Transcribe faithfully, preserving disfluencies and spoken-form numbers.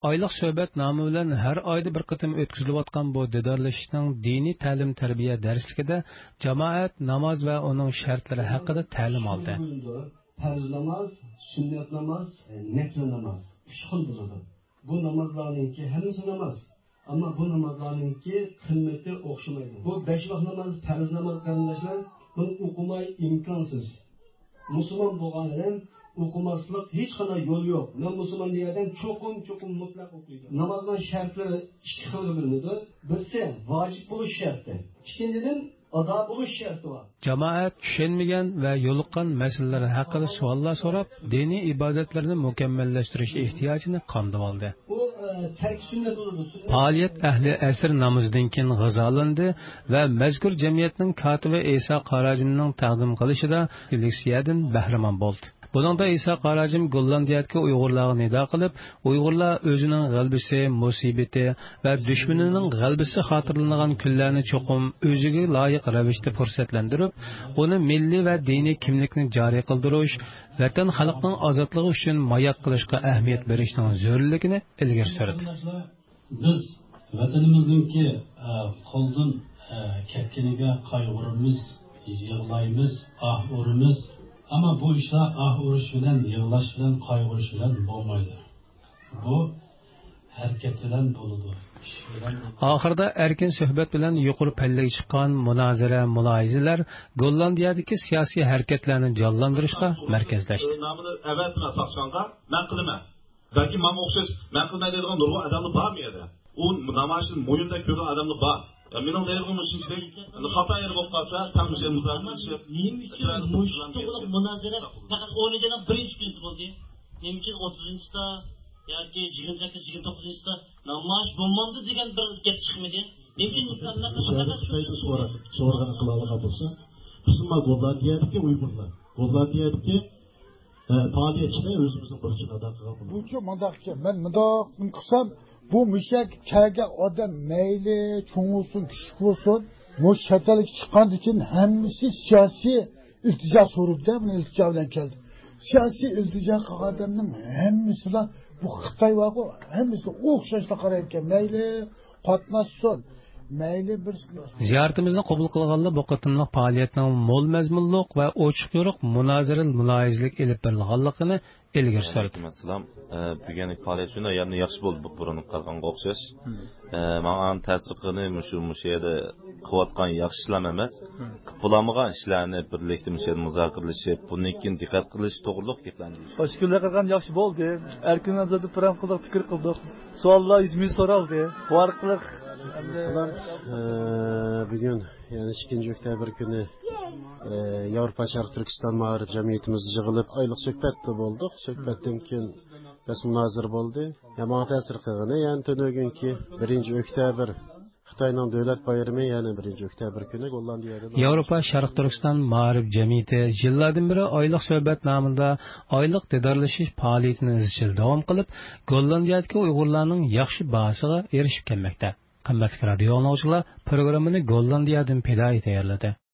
Oyliq söhbət namı bilan har oyda bir qitim o'tkazilayotgan bu didorlashishning diniy ta'lim-tarbiya darsligida jamoat namoz va uning shartlari haqida ta'lim oldi. Farz namoz, sunnat namoz, nafl namoz. Uch xil bo'ladi. Bu namozlarningki hammasi namoz. Ammo bu namozlarningki qimmati o'xshamaydi. Bu besh vaqt namoz, farz namoz qarindoshlar, buni o'qimay imkonsiz. Musulmon bo'lganlar o'qimaslik hech qanday yo'l yo'q. Men musulmon degan cho'qim cho'qim mutlaq o'qiydi. Namozning shartlari ikki xil bo'linadi. Birisi vojib bo'lish sharti. Ikkinchidan ado bo'lish sharti bor. Jamoat tushunmagan va yo'liqqan masalalar haqida savollar so'rab, diniy ibodatlarni mukammallashtirish ehtiyojini qondirib oldi. Bu tark sunnat bo'ladi. Faoliyat ahli asr namozidan keyin g'azolandi va mazkur jamiyatning kotibi Isa Qarajimning taqdim qilishida leksiyadan bahramand bo'ldi. Buningda İsa Qarajim Gollandiyadagi Uyg'urlarga nido qilib, Uyg'urlar o'zining g'albisi, musibati va dushmanining g'albisi xotirlangan kunlarni cho'qim o'ziga loyiq ravishda fursatlantirib, uni milliy va diniy kimlikni joriy qildirish, vatan xalqining ozodligi uchun mayak qilishga ahamiyat berishning zarurligini ilgari surdi. Biz vatanimizningki qo'ldan ketganiga qayg'uramiz, yig'laymiz, ah uramiz. Ama bu işler ah uruş bilen, yığlaş bilen, kaygırış bilen olmaydı. Bu hareket bilen buludu. Ahırda erkin söhbet bilen yukarı pelleye çıkan münazara, mülahizeler Gollandiyadaki siyasi hareketlerini canlandırışta merkezleşti. Evet, sakşanga, ben kılma. Belki mama okşaş, ben kılma dediğim nurlu adamlı var mı yerde? O namazın boyunda görü adamlı var. Mening deyilgan shunchalik xato yer bo'lib qolsa, tam o'sha muzokaralar nima uchun mushtoqlik munozara faqat o'ynagan birinchi kunsi bo'ldi. Nima uchun o'ttizinchida yoki yigirma sakkiz yigirma to'qqizinchida namoz bo'lmadi degan bir gap chiqmadi. Nima uchun mukammallikni so'rgan qila olgan bo'lsa, bizim Gollandiyadagi Uyg'urlar, Gollandiyadagi faoliyatchilar o'zimizning burchini ado qilgan bo'ladi. Bu uchun mundaqki, men mundoq qilsam bu müşek kelgan odam meyli, çoğ olsun, küçük olsun, bu şartlık çıkan için hemisi siyasi iltica sorup da bunu iltica bilen geldi. Siyasi iltica adamın hemisi de bu Xitay var o, hemisi okşaşla karayken meyli, katmasın. Ziyaretimizni qabul qilganlar bu qatimliq faoliyatning mo'l mazmunliq va ochiq yo'riq munozara mulohizlik elib berilganligini ilgari surdi. Masalan, bugungi faoliyat shunda yana yaxshi bo'ldi burun qilganga o'xshash. Menga ta'sir qilgan shu mushayda qilayotgan yaxshi ishlar emas, qilolmagan ishlarni birlikda mushayda muzokaralashib, bundan keyin diqqat qilish to'g'riliq gaplarni. Toshkentda qilgan yaxshi bo'ldi. Erkin azodi program qildik, fikr qildik. Savollar yuzmi so'raldi. Bu orqali Mesela bugün yani ikinci oktyabr günü Avrupa Şarkı Türkistan Mağrib Cemiyetimiz yığılıp aylık söhbetli bulduk. Söhbetten keyin bes münazir oldu. Ya bana tesir kılgını yani tönögün ki birinci oktyabr Xitayning davlat bayrami yani birinci oktyabr günü Gollandiyada. Avrupa Şarkı Türkistan Mağrib Cemiyeti yıllardan beri aylık söhbet namında aylık didarlashish faoliyatini izchil davom qilib, Gollandiyadagi Uyg'urlarning yaxshi bahosiga erishib kelmoqda. Qimmatli radio anglag'uchilar, programmani Gollandiyadan pidoyi tayyorladi.